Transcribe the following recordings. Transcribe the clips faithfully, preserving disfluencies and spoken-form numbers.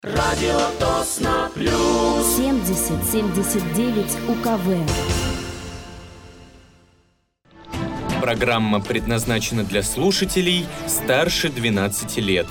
Радио Тосно Плюс семьдесят семьдесят девять УКВ. Программа предназначена для слушателей старше двенадцати лет.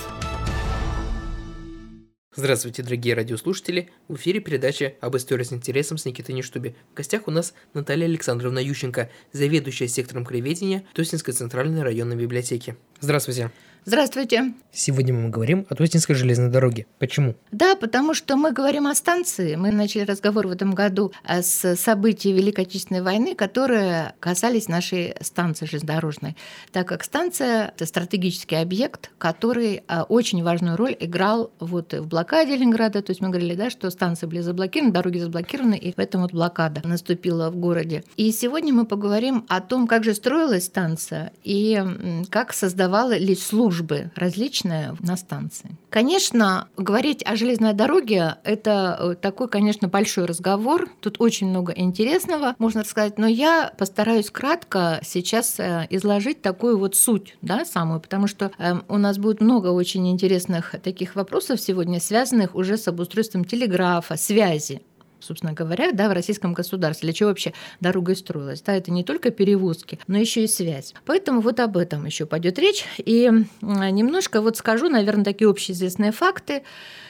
Здравствуйте, дорогие радиослушатели! В эфире передача об истории с интересом с Никитой Ништубе. В гостях у нас Наталья Александровна Ющенко, заведующая сектором краеведения Тоснинской центральной районной библиотеки. Здравствуйте! Здравствуйте. Сегодня мы говорим о Тоснинской железной дороге. Почему? Да, потому что мы говорим о станции. Мы начали разговор в этом году с событий Великой Отечественной войны, которые касались нашей станции железнодорожной, так как станция – это стратегический объект, который очень важную роль играл вот в блокаде Ленинграда. То есть мы говорили, да, что станции были заблокированы, дороги заблокированы, и поэтому вот блокада наступила в городе. И сегодня мы поговорим о том, как же строилась станция и как создавались службы службы различные на станции. Конечно, говорить о железной дороге – это такой, конечно, большой разговор. Тут очень много интересного, можно сказать, но я постараюсь кратко сейчас изложить такую вот суть, да, самую, потому что у нас будет много очень интересных таких вопросов сегодня, связанных уже с обустройством телеграфа, связи. Собственно говоря, да, в российском государстве, для чего вообще дорога и строилась. Да, это не только перевозки, но еще и связь. Поэтому вот об этом еще пойдет речь. И немножко вот скажу, наверное, такие общеизвестные факты,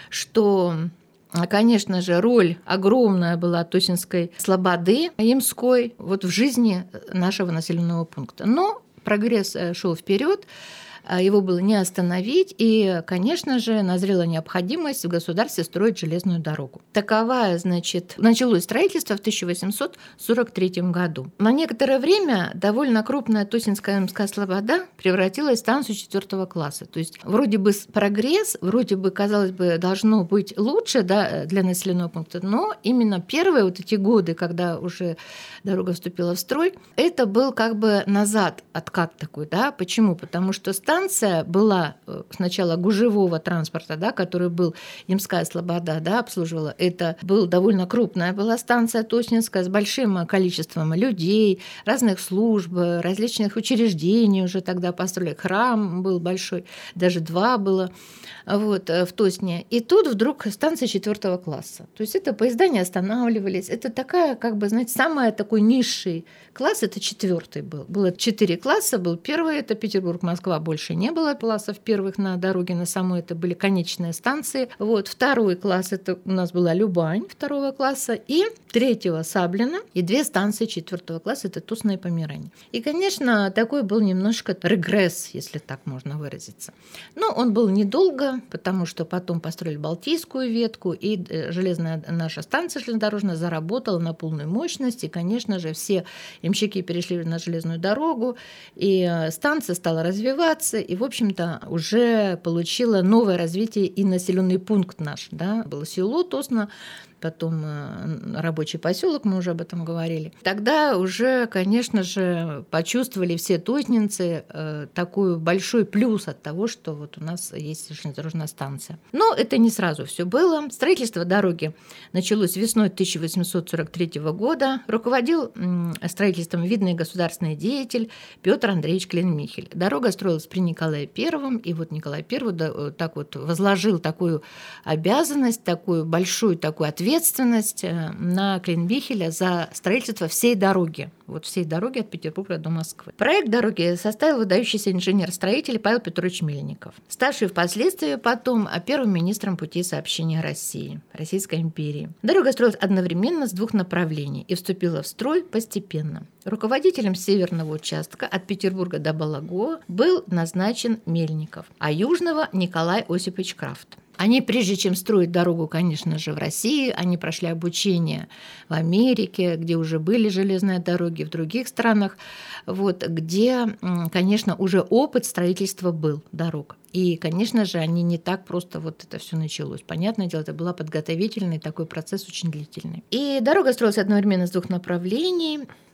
что, конечно же, роль огромная была Тоснинской слободы Ямской вот в жизни нашего населенного пункта. Но прогресс шел вперед. Его было не остановить, и, конечно же, назрела необходимость в государстве строить железную дорогу. Таковая, значит, началось строительство в тысяча восемьсот сорок третьем году. На некоторое время довольно крупная Тоснинская Ямская слобода превратилась в станцию четвертого класса. То есть вроде бы прогресс, вроде бы, казалось бы, должно быть лучше, да, для населенного пункта, но именно первые вот эти годы, когда уже дорога вступила в строй, это был как бы назад откат такой, да. Почему? Потому что станция была сначала гужевого транспорта, да, который был Ямская слобода, да, обслуживала. Это был довольно крупная была станция Тоснинская с большим количеством людей, разных служб, различных учреждений уже тогда построили. Храм был большой, даже два было вот, в Тосне. И тут вдруг станция четвертого класса. То есть это поезда не останавливались. Это такая, как бы, знаете, самая такой низший класс, это четвертый был. Было четыре класса, был первый, это Петербург, Москва, больше не было классов первых на дороге, на самой это были конечные станции. Вот, второй класс, это у нас была Любань второго класса, и третьего Саблина, и две станции четвертого класса, это Тосно и Померань. И, конечно, такой был немножко регресс, если так можно выразиться. Но он был недолго, потому что потом построили Балтийскую ветку, и железная наша станция железнодорожная заработала на полную мощность, и, конечно же, все ямщики перешли на железную дорогу, и станция стала развиваться, и, в общем-то, уже получила новое развитие и населенный пункт наш. Да? Было село Тосно, потом рабочий поселок, мы уже об этом говорили. Тогда уже, конечно же, почувствовали все тоснинцы такой большой плюс от того, что вот у нас есть железнодорожная станция. Но это не сразу все было. Строительство дороги началось весной тысяча восемьсот сорок третьего года. Руководил строительством видный государственный деятель Петр Андреевич Клейн-Михель. Дорога строилась при Николае Первом, и вот Николай Первый так вот возложил такую обязанность, такую большую такую ответственность ответственность на Клейн-Михеля за строительство всей дороги, вот всей дороги от Петербурга до Москвы. Проект дороги составил выдающийся инженер-строитель Павел Петрович Мельников, ставший впоследствии потом первым министром путей сообщения России, Российской империи. Дорога строилась одновременно с двух направлений и вступила в строй постепенно. Руководителем северного участка от Петербурга до Балагова был назначен Мельников, а южного – Николай Осипович Крафт. Они, прежде чем строить дорогу, конечно же, в России, они прошли обучение в Америке, где уже были железные дороги, в других странах, вот, где, конечно, уже опыт строительства был дорог. И, конечно же, они не так просто вот это все началось. Понятное дело, это был подготовительный такой процесс очень длительный. И дорога строилась одновременно с двух направлений.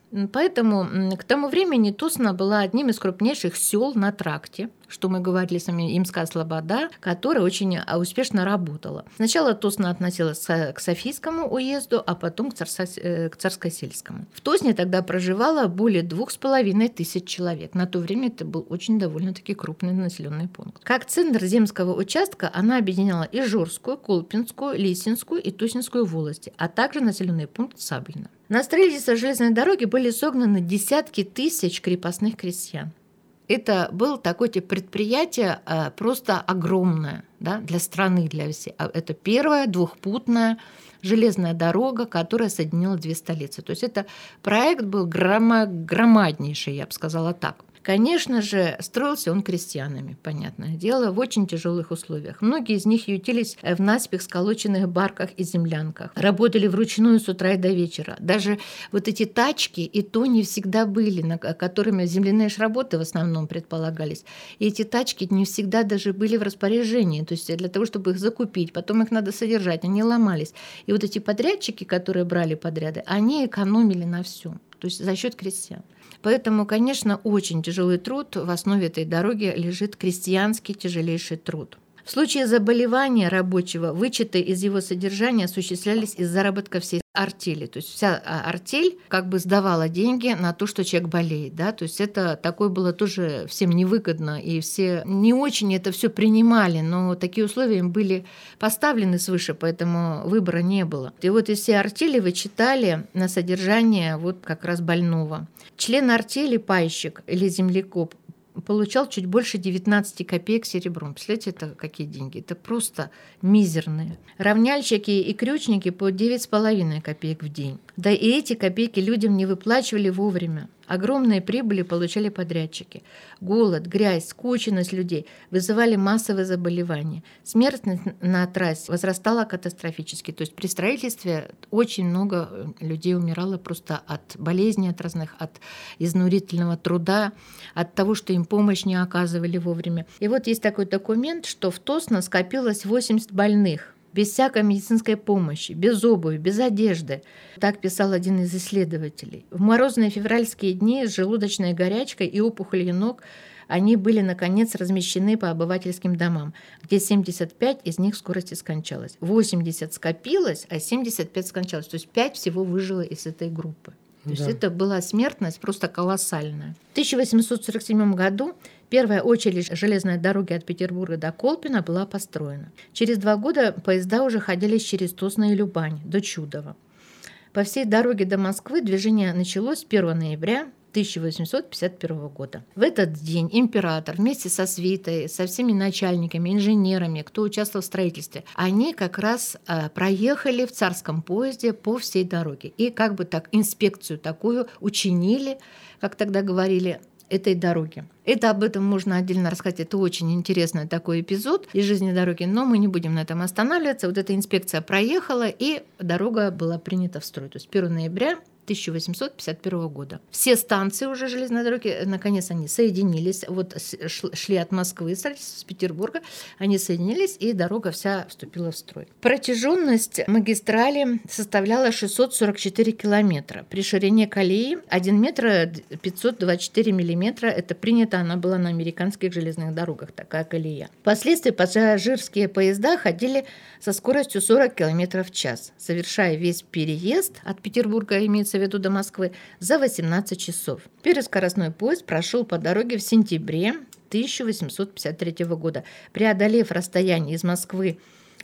Поэтому к тому времени Тосна была одним из крупнейших сел на тракте, что мы говорили с вами, Имская слобода, которая очень успешно работала. Сначала Тосна относилась к Софийскому уезду, а потом к Царскосельскому. В Тосне тогда проживало более двух с половиной тысяч человек. На то время это был очень довольно-таки крупный населенный пункт. Как центр земского участка она объединяла Ижорскую, Колпинскую, Лисинскую и Туснинскую волости, а также населенный пункт Саблино. На строительство железной дороги были согнаны десятки тысяч крепостных крестьян. Это было такое тип предприятие просто огромное, да, для страны, для всей. Это первая двухпутная железная дорога, которая соединила две столицы. То есть это проект был громаднейший, я бы сказала так. Конечно же, строился он крестьянами, понятное дело, в очень тяжелых условиях. Многие из них ютились в наспех сколоченных барках и землянках, работали вручную с утра и до вечера. Даже вот эти тачки и то не всегда были, на которыми земляные работы в основном предполагались. И эти тачки не всегда даже были в распоряжении, то есть для того, чтобы их закупить, потом их надо содержать, они ломались. И вот эти подрядчики, которые брали подряды, они экономили на всем, то есть за счет крестьян. Поэтому, конечно, очень тяжелый труд. В основе этой дороги лежит крестьянский тяжелейший труд. В случае заболевания рабочего вычеты из его содержания осуществлялись из заработка всей артели. То есть вся артель как бы сдавала деньги на то, что человек болеет. Да? То есть это такое было тоже всем невыгодно, и все не очень это все принимали, но такие условия им были поставлены свыше, поэтому выбора не было. И вот из всей артели вычитали на содержание вот как раз больного. Член артели, пайщик или землекоп, получал чуть больше девятнадцать копеек серебром. Представляете, это какие деньги? Это просто мизерные. Равняльщики и крючники по девять с половиной копеек в день. Да и эти копейки людям не выплачивали вовремя. Огромные прибыли получали подрядчики. Голод, грязь, скученность людей вызывали массовые заболевания. Смертность на трассе возрастала катастрофически. То есть при строительстве очень много людей умирало просто от болезней, от разных, от изнурительного труда, от того, что им помощь не оказывали вовремя. И вот есть такой документ, что в Тосно скопилось восемьдесят больных, без всякой медицинской помощи, без обуви, без одежды. Так писал один из исследователей. В морозные февральские дни с желудочной горячкой и опухолью ног они были, наконец, размещены по обывательским домам, где семьдесят пять из них в скорости скончалось. восемьдесят скопилось, а семьдесят пять скончалось. То есть пять всего выжило из этой группы. То есть да. Это была смертность просто колоссальная. В тысяча восемьсот сорок седьмом году первая очередь железной дороги от Петербурга до Колпина была построена. Через два года поезда уже ходили через Тосно и Любань до Чудова. По всей дороге до Москвы движение началось первого ноября тысяча восемьсот пятьдесят первого года. В этот день император вместе со свитой, со всеми начальниками, инженерами, кто участвовал в строительстве, они как раз э, проехали в царском поезде по всей дороге. И как бы так инспекцию такую учинили, как тогда говорили, этой дороги. Это об этом можно отдельно рассказать. Это очень интересный такой эпизод из жизни дороги, но мы не будем на этом останавливаться. Вот эта инспекция проехала, и дорога была принята в строй. То есть первого ноября тысяча восемьсот пятьдесят первого года. Все станции уже железной дороги, наконец, они соединились. Вот шли от Москвы, с Петербурга, они соединились, и дорога вся вступила в строй. Протяженность магистрали составляла шестьсот сорок четыре километра. При ширине колеи один метр пятьсот двадцать четыре миллиметра. Это принято, она была на американских железных дорогах, такая колея. Впоследствии пассажирские поезда ходили со скоростью сорок километров в час, совершая весь переезд от Петербурга, имеется в виду до Москвы, за восемнадцать часов. Первый скоростной поезд прошел по дороге в сентябре тысяча восемьсот пятьдесят третьего года, преодолев расстояние из Москвы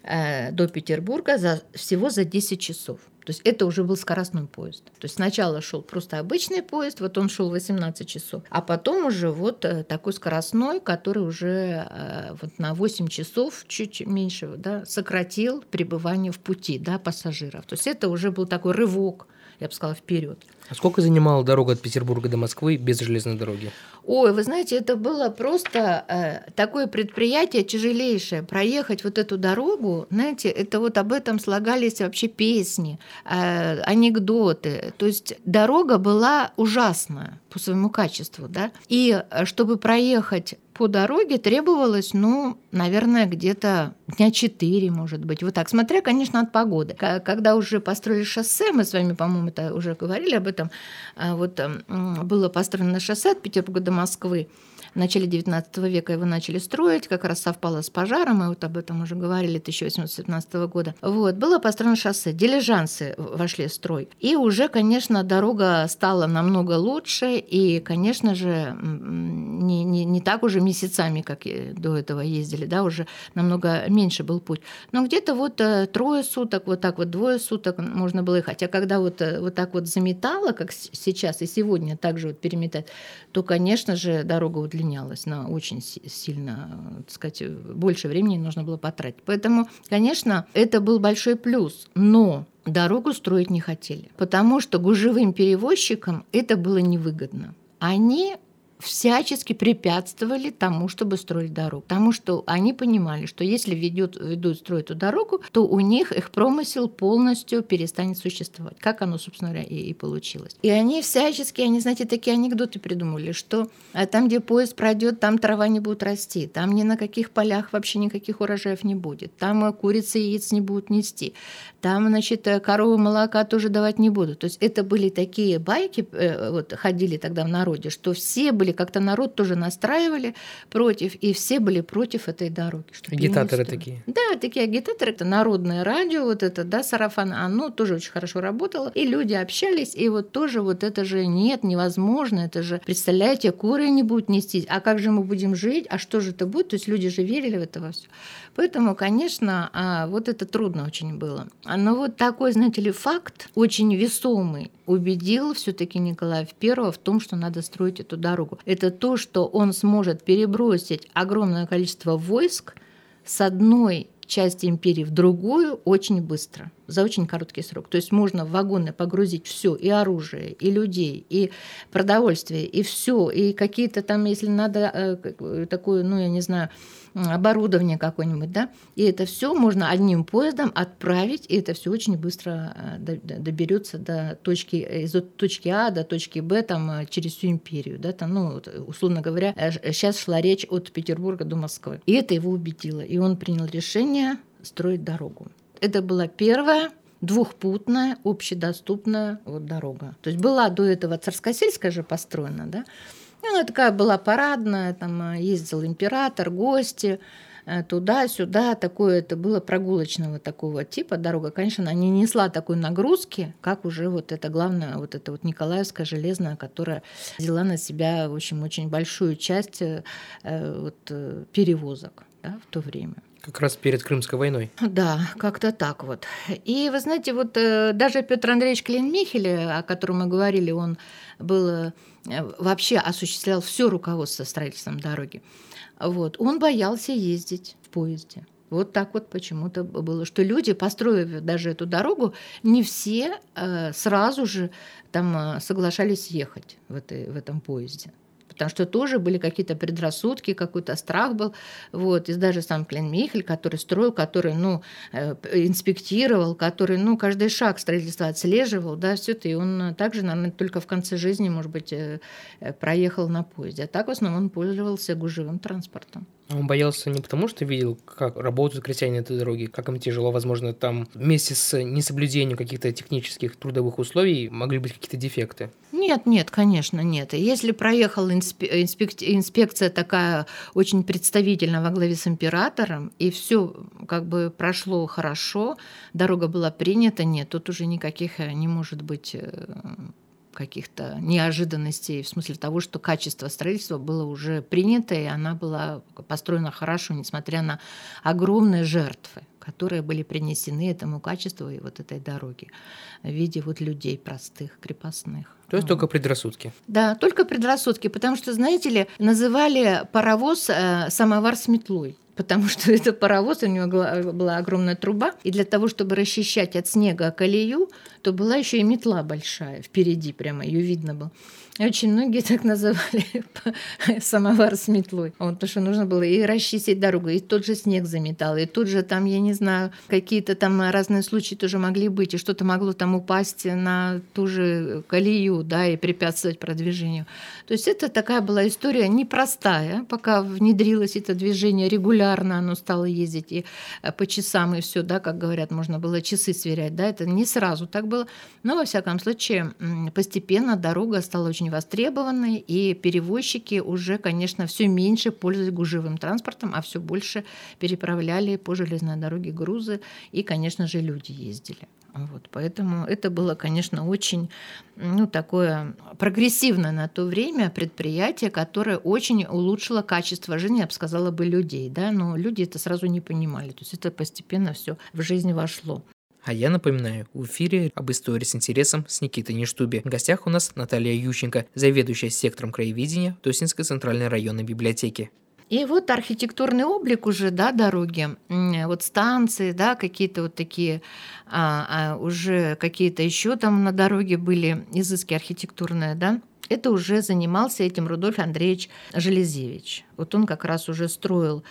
э, до Петербурга за, всего за десять часов. То есть это уже был скоростной поезд. То есть сначала шел просто обычный поезд, вот он шел восемнадцать часов, а потом уже вот такой скоростной, который уже вот на восемь часов, чуть меньше, да, сократил пребывание в пути, да, пассажиров. То есть это уже был такой рывок, я бы сказала, вперед. А сколько занимала дорога от Петербурга до Москвы без железной дороги? Ой, вы знаете, это было просто э, такое предприятие тяжелейшее. Проехать вот эту дорогу, знаете, это вот об этом слагались вообще песни, э, анекдоты. То есть дорога была ужасная по своему качеству, да. И чтобы проехать по дороге требовалось, ну, наверное, где-то дня четыре, может быть. Вот так, смотря, конечно, от погоды. Когда уже построили шоссе, мы с вами, по-моему, это уже говорили об этом, вот было построено шоссе от Петербурга до Москвы. В начале девятнадцатого века его начали строить, как раз совпало с пожаром, мы вот об этом уже говорили, тысяча восемьсот семнадцатого года. Вот, было построено шоссе, дилижансы вошли в строй. И уже, конечно, дорога стала намного лучше, и, конечно же, не, не, не так уже месяцами, как до этого ездили, да, уже намного меньше был путь. Но где-то вот трое суток, вот так вот двое суток можно было ехать. А когда вот, вот так вот заметало, как сейчас и сегодня также вот переметать, то, конечно же, дорога удлинялась. на очень сильно, так сказать, больше времени нужно было потратить. Поэтому, конечно, это был большой плюс, но дорогу строить не хотели, потому что гужевым перевозчикам это было невыгодно. Они всячески препятствовали тому, чтобы строить дорогу. Потому что они понимали, что если ведут, ведут строить эту дорогу, то у них их промысел полностью перестанет существовать. Как оно, собственно говоря, и, и получилось. И они всячески, они, знаете, такие анекдоты придумали, что там, где поезд пройдет, там трава не будет расти, там ни на каких полях вообще никаких урожаев не будет, там курицы и яиц не будут нести, там, значит, коровы молока тоже давать не будут. То есть это были такие байки, вот, ходили тогда в народе, что все были как-то народ тоже настраивали против, и все были против этой дороги. Агитаторы такие. Да, такие агитаторы. Это народное радио, вот это, да, сарафан, оно тоже очень хорошо работало, и люди общались, и вот тоже вот это же нет, невозможно, это же, представляете, куры не будут нестись, а как же мы будем жить, а что же это будет? То есть люди же верили в это во все. Поэтому, конечно, вот это трудно очень было. Но вот такой, знаете ли, факт, очень весомый, убедил все-таки Николая Первого в том, что надо строить эту дорогу. Это то, что он сможет перебросить огромное количество войск с одной части империи в другую очень быстро, за очень короткий срок. То есть можно в вагоны погрузить все, и оружие, и людей, и продовольствие, и все, и какие-то там, если надо, такое, ну, я не знаю, оборудование какое-нибудь, да, и это все можно одним поездом отправить, и это все очень быстро доберется до точки, из точки А до точки Б там, через всю империю, да, там, ну, условно говоря, сейчас шла речь от Петербурга до Москвы. И это его убедило, и он принял решение строить дорогу. Это была первая двухпутная, общедоступная вот дорога. То есть была до этого Царскосельская же построена, да. Она такая была парадная, там ездил император, гости, туда-сюда, такое это было прогулочного такого типа дорога. Конечно, она не несла такой нагрузки, как уже вот это главное, вот это вот Николаевская железная, которая взяла на себя, в общем, очень большую часть вот, перевозок, да, в то время. Как раз перед Крымской войной. Да, как-то так вот. И вы знаете, вот даже Петр Андреевич Клейн-Михель, о котором мы говорили, он был, вообще осуществлял все руководство строительством дороги. Вот. Он боялся ездить в поезде. Вот так вот почему-то было, что люди, построив даже эту дорогу, не все сразу же там соглашались ехать в, этой, в этом поезде. Потому что тоже были какие-то предрассудки, какой-то страх был. Вот. И даже сам Клейн-Михель, который строил, который ну, инспектировал, который ну, каждый шаг строительства отслеживал, да, все это. И он также, наверное, только в конце жизни, может быть, проехал на поезде. А так, в основном, он пользовался гужевым транспортом. А он боялся не потому, что видел, как работают крестьяне на этой дороге, как им тяжело, возможно, там вместе с несоблюдением каких-то технических трудовых условий могли быть какие-то дефекты? Нет, нет, конечно, нет. Если проехала инспек... инспекция такая очень представительная во главе с императором, и все как бы прошло хорошо, дорога была принята, нет, тут уже никаких не может быть каких-то неожиданностей в смысле того, что качество строительства было уже принято, и она была построена хорошо, несмотря на огромные жертвы, которые были принесены этому качеству и вот этой дороге в виде вот людей простых, крепостных. То есть только предрассудки? Да, только предрассудки, потому что, знаете ли, называли паровоз э, самовар с метлой. Потому что это паровоз, у него была огромная труба, и для того, чтобы расчищать от снега колею, то была еще и метла большая впереди, прямо ее видно было. Очень многие так называли самовар с метлой. Вот, потому что нужно было и расчистить дорогу, и тот же снег заметал, и тут же там, я не знаю, какие-то там разные случаи тоже могли быть, и что-то могло там упасть на ту же колею, да, и препятствовать продвижению. То есть это такая была история непростая, пока внедрилось это движение регулярно, оно стало ездить и по часам, и все, да, как говорят, можно было часы сверять, да, это не сразу так было, но во всяком случае постепенно дорога стала очень востребованной, и перевозчики уже, конечно, все меньше пользовались гужевым транспортом, а все больше переправляли по железной дороге грузы, и, конечно же, люди ездили. Вот, поэтому это было, конечно, очень, ну, такое прогрессивное на то время предприятие, которое очень улучшило качество жизни, я бы сказала, бы людей, да, но люди это сразу не понимали, то есть это постепенно все в жизнь вошло. А я напоминаю, в эфире об истории с интересом с Никитой Ништуби. В гостях у нас Наталья Ющенко, заведующая сектором краеведения Тоснинской центральной районной библиотеки. И вот архитектурный облик уже, да, дороги, вот станции, да, какие-то вот такие, а, а уже какие-то еще там на дороге были изыски архитектурные, да, это уже занимался этим Рудольф Андреевич Железевич. Вот он как раз уже строил,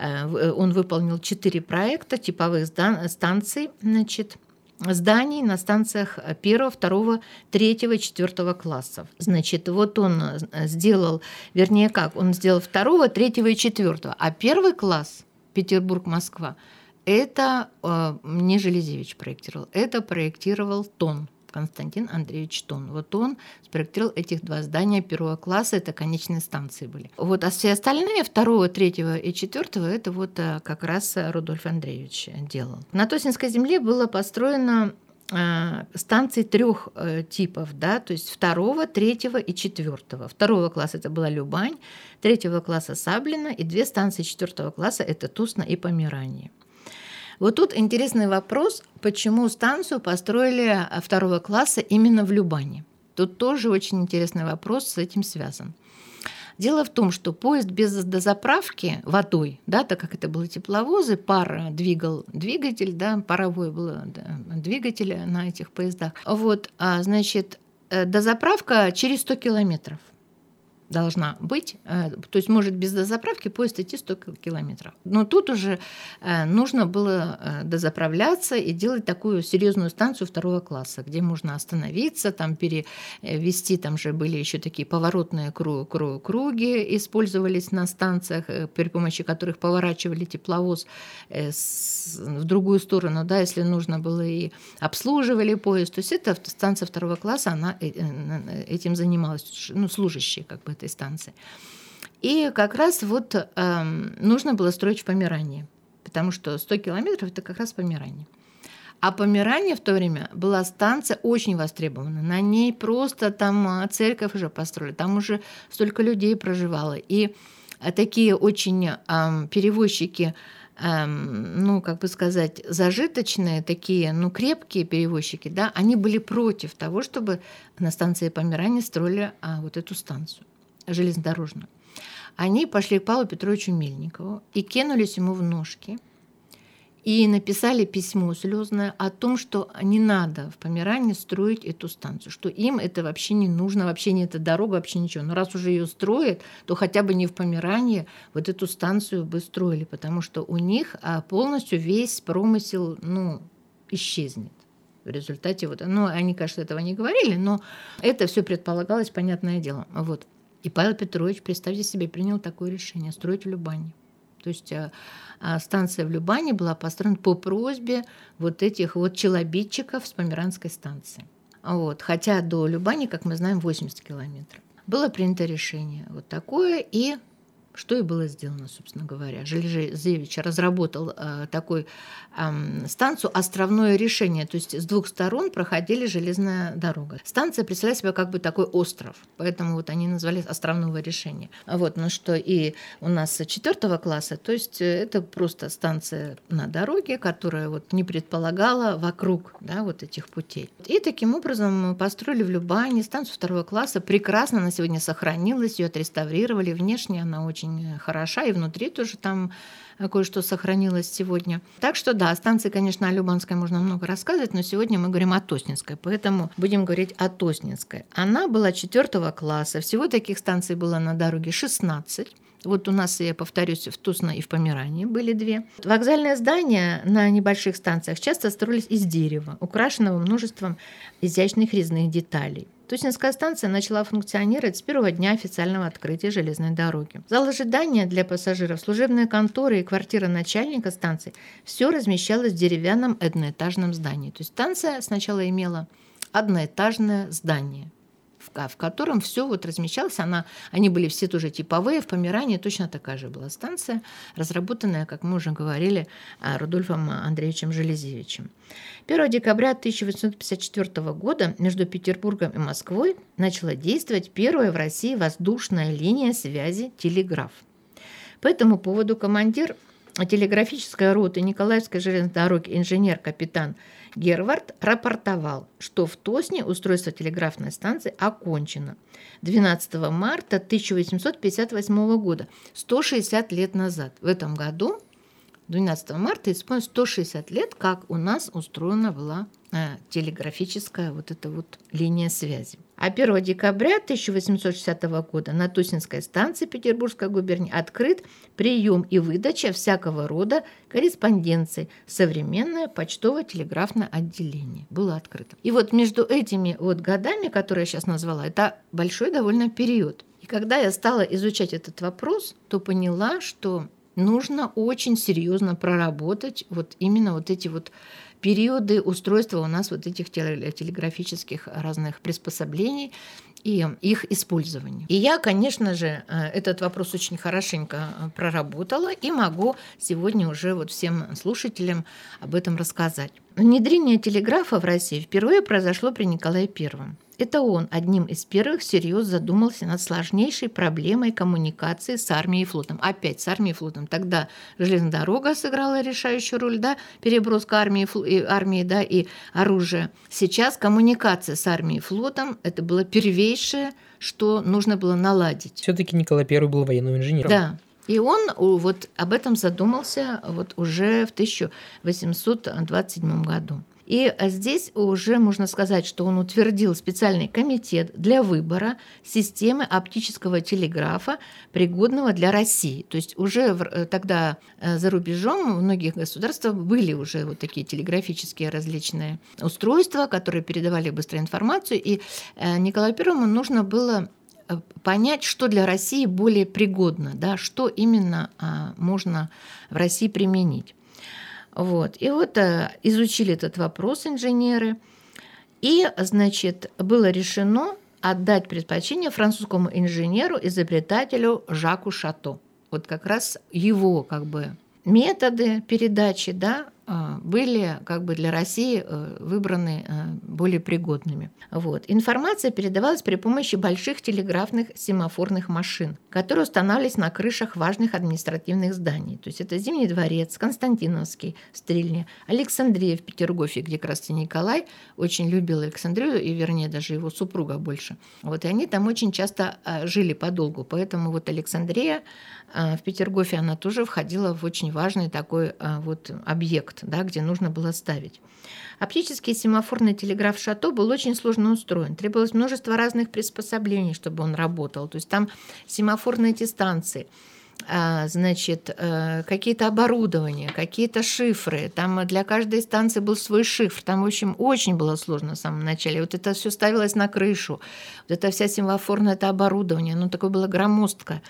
он выполнил четыре проекта типовых станций, значит, зданий на станциях первого, второго, третьего и четвертого классов. Значит, вот он сделал, вернее как, он сделал второго, третьего и четвертого, а первый класс Петербург-Москва это э, не Железевич проектировал, это проектировал Тон. Константин Андреевич Тон. Вот он спроектировал этих два здания первого класса, это конечные станции были. Вот, а все остальные, второго, третьего и четвертого, это вот как раз Рудольф Андреевич делал. На Тоснинской земле было построено э, станции трех э, типов, да, то есть второго, третьего и четвертого. Второго класса это была Любань, третьего класса Саблино, и две станции четвертого класса это Тусна и Померания. Вот тут интересный вопрос, почему станцию построили второго класса именно в Любани. Тут тоже очень интересный вопрос с этим связан. Дело в том, что поезд без дозаправки водой, да, так как это были тепловозы, пар двигал двигатель, да, паровой был да, двигатель на этих поездах. Вот, а, значит, дозаправка через сто километров должна быть, то есть может без дозаправки поезд идти сто километров. Но тут уже нужно было дозаправляться и делать такую серьезную станцию второго класса, где можно остановиться, там перевести, там же были еще такие поворотные круги, использовались на станциях, при помощи которых поворачивали тепловоз в другую сторону, да, если нужно было, и обслуживали поезд. То есть эта станция второго класса, она этим занималась, ну, служащие как бы этой станции. И как раз вот э, нужно было строить в Померании, потому что сто километров – это как раз Померания. А Померания в то время была станция очень востребована. На ней просто там церковь уже построили, там уже столько людей проживало. И такие очень э, перевозчики, э, ну, как бы сказать, зажиточные, такие, ну, крепкие перевозчики, да, они были против того, чтобы на станции Померания строили а, вот эту станцию железнодорожную. Они пошли к Павлу Петровичу Мельникову и кинулись ему в ножки и написали письмо слезное о том, что не надо в Померании строить эту станцию, что им это вообще не нужно, вообще не эта дорога, вообще ничего. Но раз уже ее строят, то хотя бы не в Померании вот эту станцию бы строили, потому что у них полностью весь промысел, ну, исчезнет. В результате вот, ну, они, конечно, этого не говорили, но это все предполагалось, понятное дело. Вот. И Павел Петрович, представьте себе, принял такое решение – строить в Любани. То есть а, а станция в Любани была построена по просьбе вот этих вот челобитчиков с Померанской станции. Вот. Хотя до Любани, как мы знаем, восемьдесят километров. Было принято решение вот такое, и что и было сделано, собственно говоря. Железевич разработал э, такую э, станцию «Островное решение», то есть с двух сторон проходили железная дорога. Станция представляет себя как бы такой остров, поэтому вот они назвали «Островного решения». Вот, ну что и у нас четвертого класса, то есть это просто станция на дороге, которая вот не предполагала вокруг, да, вот этих путей. И таким образом построили в Любани станцию второго класса, прекрасно она сегодня сохранилась, ее отреставрировали, внешне она очень очень хороша, и внутри тоже там кое-что сохранилось сегодня. Так что да, о станции, конечно, о Любанской можно много рассказывать, но сегодня мы говорим о Тоснинской, поэтому будем говорить о Тоснинской. Она была четвертого класса, всего таких станций было на дороге шестнадцать. Вот у нас, я повторюсь, в Тусно и в Померании были две. Вокзальные здания на небольших станциях часто строились из дерева, украшенного множеством изящных резных деталей. Тоснинская станция начала функционировать с первого дня официального открытия железной дороги. Зал ожидания для пассажиров, служебные конторы и квартира начальника станции – все размещалось в деревянном одноэтажном здании. То есть станция сначала имела одноэтажное здание, в котором все вот размещалось. Она, они были все тоже типовые. В Померании точно такая же была станция, разработанная, как мы уже говорили, Рудольфом Андреевичем Железевичем. первого декабря тысяча восемьсот пятьдесят четвёртого года между Петербургом и Москвой начала действовать первая в России воздушная линия связи «Телеграф». По этому поводу командир телеграфической роты Николаевской железной дороги инженер-капитан Гервард рапортовал, что в Тосне устройство телеграфной станции окончено двенадцатого марта тысяча восемьсот пятьдесят восьмого года, сто шестьдесят лет назад. В этом году, двенадцатого марта, исполнилось сто шестьдесят лет, как у нас устроена была э, телеграфическая вот эта вот линия связи. А первого декабря тысяча восемьсот шестидесятого года на Тоснинской станции Петербургской губернии открыт прием и выдача всякого рода корреспонденции. Современное почтово-телеграфное отделение было открыто. И вот между этими вот годами, которые я сейчас назвала, это большой довольно период. И когда я стала изучать этот вопрос, то поняла, что нужно очень серьезно проработать вот именно вот эти вот периоды устройства у нас вот этих телеграфических разных приспособлений и их использования. И я, конечно же, этот вопрос очень хорошенько проработала и могу сегодня уже вот всем слушателям об этом рассказать. Внедрение телеграфа в России впервые произошло при Николае Первом. Это он одним из первых всерьез задумался над сложнейшей проблемой коммуникации с армией и флотом. Опять с армией и флотом. Тогда железная дорога сыграла решающую роль, да, переброска армии, и, армии да, и оружия. Сейчас коммуникация с армией и флотом – это было первейшее, что нужно было наладить. Все-таки Николай Первый был военным инженером. Да. И он вот об этом задумался вот уже в тысяча восемьсот двадцать седьмом году. И здесь уже можно сказать, что он утвердил специальный комитет для выбора системы оптического телеграфа, пригодного для России. То есть уже тогда за рубежом в многих государствах были уже вот такие телеграфические различные устройства, которые передавали быстро информацию. И Николаю Первому нужно было понять, что для России более пригодно, да, что именно можно в России применить. Вот. И вот а, изучили этот вопрос инженеры, и, значит, было решено отдать предпочтение французскому инженеру, изобретателю Жаку Шато. Вот как раз его как бы методы передачи, да, были как бы для России выбраны более пригодными. Вот. Информация передавалась при помощи больших телеграфных семафорных машин, которые устанавливались на крышах важных административных зданий. То есть это Зимний дворец, Константиновский, Стрельня, Александрия в Петергофе, где как раз Николай очень любил Александрию, и вернее даже его супруга больше. Вот, и они там очень часто жили подолгу, поэтому вот Александрия в Петергофе, она тоже входила в очень важный такой вот объект, да, где нужно было ставить. Оптический семафорный телеграф Шато был очень сложно устроен. Требовалось множество разных приспособлений, чтобы он работал. То есть там семафорные эти станции, значит, какие-то оборудования, какие-то шифры. Там для каждой станции был свой шифр. Там, в общем, очень было сложно в самом начале. Вот это все ставилось на крышу. Вот это вся семафорное это оборудование, оно такое было громоздкое.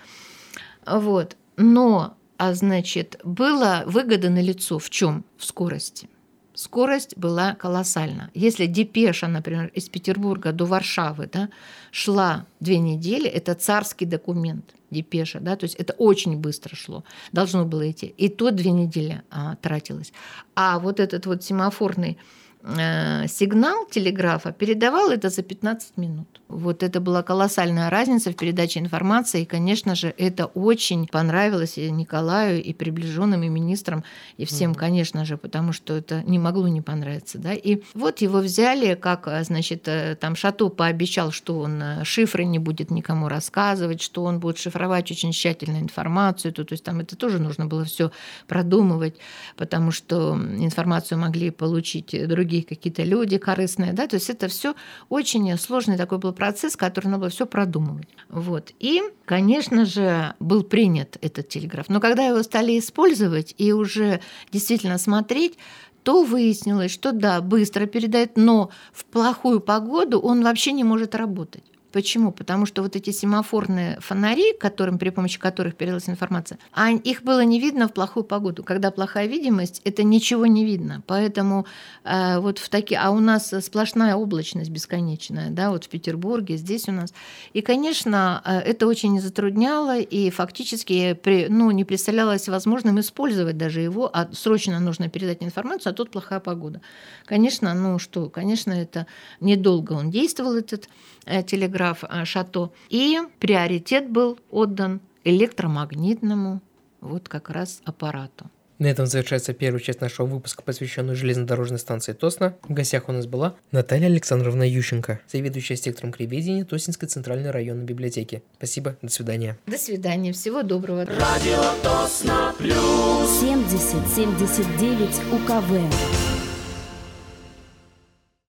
Вот. Но, а значит, была выгода налицо в чем? В скорости. Скорость была колоссальна. Если депеша, например, из Петербурга до Варшавы, да, шла две недели, это царский документ, депеша, да, то есть это очень быстро шло, должно было идти. И то две недели а, тратилось. А вот этот вот семафорный э, сигнал телеграфа, передавал это за пятнадцать минут. Вот это была колоссальная разница в передаче информации, и, конечно же, это очень понравилось и Николаю, и приближенным, и министрам, и всем, mm-hmm. конечно же, потому что это не могло не понравиться, да. И вот его взяли, как, значит, там Шато пообещал, что он шифры не будет никому рассказывать, что он будет шифровать очень тщательно информацию, то, то есть там это тоже нужно было все продумывать, потому что информацию могли получить другие какие-то люди корыстные, да, то есть это все очень сложный такой был процесс, который надо было все продумывать. Вот. И, конечно же, был принят этот телеграф. Но когда его стали использовать и уже действительно смотреть, то выяснилось, что да, быстро передает, но в плохую погоду он вообще не может работать. Почему? Потому что вот эти семафорные фонари, которым, при помощи которых передалась информация, а их было не видно в плохую погоду. Когда плохая видимость, это ничего не видно. Поэтому э, вот в такие... А у нас сплошная облачность бесконечная, да, вот в Петербурге, здесь у нас. И, конечно, это очень затрудняло, и фактически при, ну, не представлялось возможным использовать даже его, а срочно нужно передать информацию, а тут плохая погода. Конечно, ну что, конечно, это недолго он действовал, этот э, телеграф, Шато. И приоритет был отдан электромагнитному вот как раз аппарату. На этом завершается первая часть нашего выпуска, посвященную железнодорожной станции Тосна. В гостях у нас была Наталья Александровна Ющенко, заведующая сектором краеведения Тоснинской центральной районной библиотеки. Спасибо, до свидания. До свидания, всего доброго. Радио Тосна плюс семьдесят семьдесят девять УКВ.